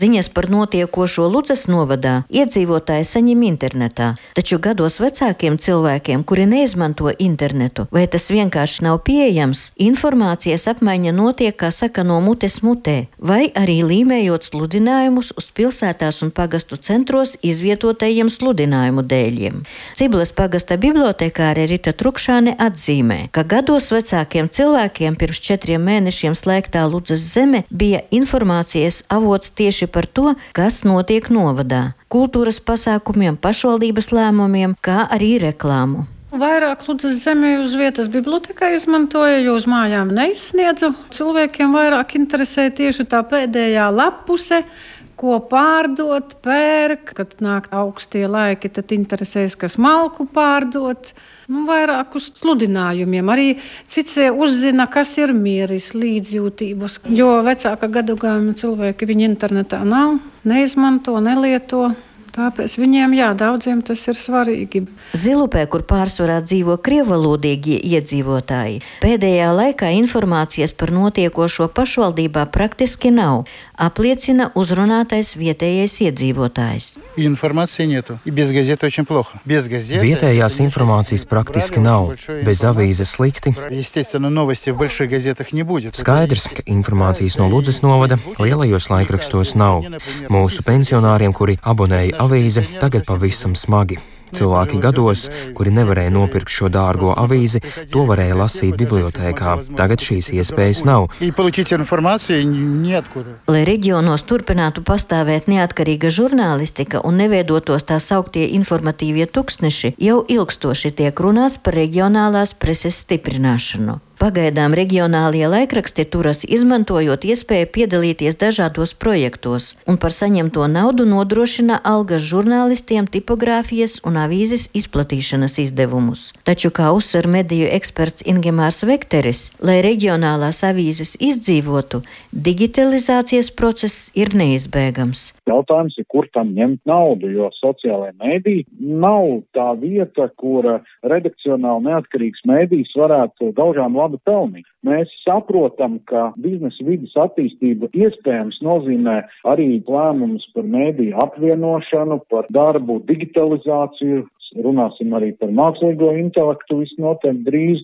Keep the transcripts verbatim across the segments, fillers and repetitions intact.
Ziņas par notiekošo Ludzas novadā iedzīvotāji saņem internetā, taču gados vecākiem cilvēkiem, kuri neizmanto internetu, vai tas vienkārši nav pieejams, informācijas apmaiņa notiek, kā saka, no mutes mutē, vai arī līmējot sludinājumus uz pilsētās un pagastu centros izvietotajiem sludinājumu dēļiem. Cibles pagasta bibliotekāre Rita Trukšāne atzīmē, ka gados vecākiem cilvēkiem pirms četriem mēnešiem slēgtā Ludzas zeme bija informācijas avots tieši par to, kas notiek novadā, kultūras pasākumiem, pašvaldības lēmumiem, kā arī reklāmu. Vairāk Ludzas zemi uz vietas bibliotekā izmantoja, jo uz mājām neizsniedzu. Cilvēkiem vairāk interesē tieši tā pēdējā lapuse, ko pārdot, pērk. Kad nāk augstie laiki, tad interesēs, kas malku pārdot. Nu, vairāk uz sludinājumiem. Arī cits uzzina, kas ir mieris, līdzjūtības. Jo vecāka gadagājuma cilvēki viņi internetā nav, neizmanto, nelieto. Tāpēc viņiem, jā, daudziem tas ir svarīgi. Zilupē, kur pārsvarā dzīvo krievalodīgie iedzīvotāji, pēdējā laikā informācijas par notiekošo pašvaldībā praktiski nav, apliecina uzrunātais vietējais iedzīvotājs. Informācija netu. Bez gazeta очень плохо. Без газеты. Vietējās informācijas praktiski nav. Bez avīzes slikti. Естественно, новости в больших газетах не будет. Skaidrs, ka informācijas no Ludzas novada lielajos laikrakstos nav. Mūsu pensionāriem, kuri abonēja avīzi, tagad pavisam smagi. Cilvēki gados, kuri nevarēja nopirkt šo dārgo avīzi, to varēja lasīt bibliotēkā. Tagad šīs iespējas nav. Lai reģionos turpinātu pastāvēt neatkarīga žurnālistika un neveidotos tā sauktie informatīvie tuksneši, jau ilgstoši tiek runāts par reģionālās preses stiprināšanu. Pagaidām reģionālie laikraksti turas, izmantojot iespēju piedalīties dažādos projektos, un par saņemto naudu nodrošina algas žurnālistiem, tipogrāfijas un avīzes izplatīšanas izdevumus. Taču, kā uzsver mediju eksperts Ingemārs Vekteris, lai reģionālās avīzes izdzīvotu, digitalizācijas process ir neizbēgams. Jautājums ir, kur tam ņemt naudu, jo sociālajā mēdī nav tā vieta, kur redakcionāli neatkarīgs mēdījis varētu daužām labi pelnīt. Mēs saprotam, ka biznesa vidas attīstība iespējams nozīmē arī lēmumus par mēdīju apvienošanu, par darbu digitalizāciju. Runāsim arī par mākslīgo intelektu visnotaļ drīz,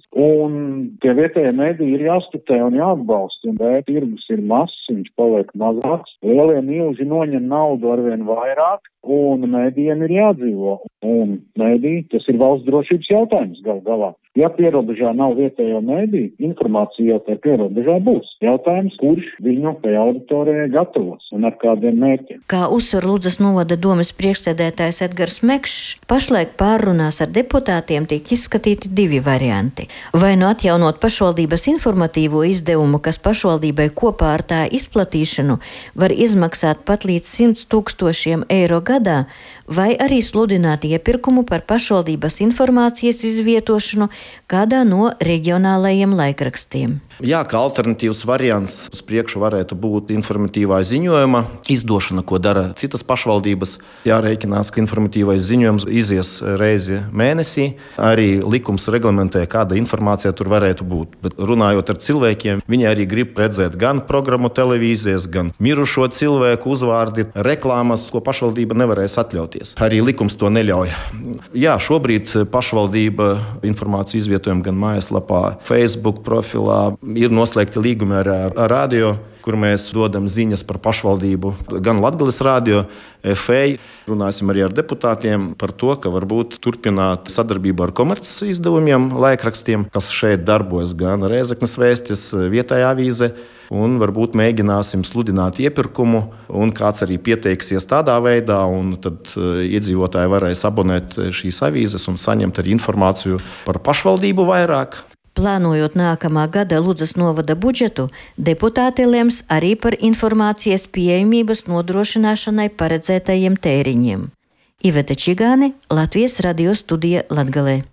un tie vietējie mēdīji ir jāskatē un jāatbalsta, un bet tirgus ir mazs, viņš paliek mazāks, lielie milži noņem naudu arvien vairāk, un mēdījiem ir jādzīvo, un mēdīji, tas ir valsts drošības jautājums gal galā. Ja pierobežā nav vietējo mēdīju, informācija jau tajā pierobežā būs. Jautājums, kurš viņu tajā auditorijai gatavos un ar kādiem mērķiem. Kā uzsver Ludzas novada domes priekšsēdētājs Edgars Mekšs, pašlaik pārrunās ar deputātiem tiek izskatīti divi varianti. Vai nu atjaunot pašvaldības informatīvo izdevumu, kas pašvaldībai kopā ar tā izplatīšanu var izmaksāt pat līdz simts tūkstošiem eiro gadā, vai arī sludināt iepirkumu par pašvaldības informācijas izvietošanu kādā no reģionālajiem laikrakstiem. Jā, kā alternatīvs variants uz priekšu varētu būt informatīvā ziņojuma izdošana, ko dara citas pašvaldības. Jārēķinās, ka informatīvais ziņojums izies reizi mēnesī. Arī likums reglamentē, kāda informācija tur varētu būt. Bet runājot ar cilvēkiem, viņi arī grib redzēt gan programmu televīzijas, gan mirušo cilvēku uzvārdi, reklāmas, ko pašvaldība nevarēs atļauties. Arī likums to neļauj. Jā, šobrīd pašvaldība informāciju izvietojam gan mājaslapā, Facebook profilā. Ir noslēgti līgumi ar, ar radio, kur mēs dodam ziņas par pašvaldību, gan Latgales radio, F A. Runāsim arī ar deputātiem par to, ka varbūt turpināt sadarbību ar komerces izdevumiem, laikrakstiem, kas šeit darbojas gan Rēzeknes vēstis, vietējā avīze, un varbūt mēģināsim sludināt iepirkumu, un kāds arī pieteiksies tādā veidā, un tad iedzīvotāji varēs abonēt šīs avīzes un saņemt arī informāciju par pašvaldību vairāk. Plānojot nākamā gada Ludzas novada budžetu, deputāti lems arī par informācijas pieejamības nodrošināšanai paredzētajiem tēriņiem. Iveta Čigāne, Latvijas radio studija Latgalē.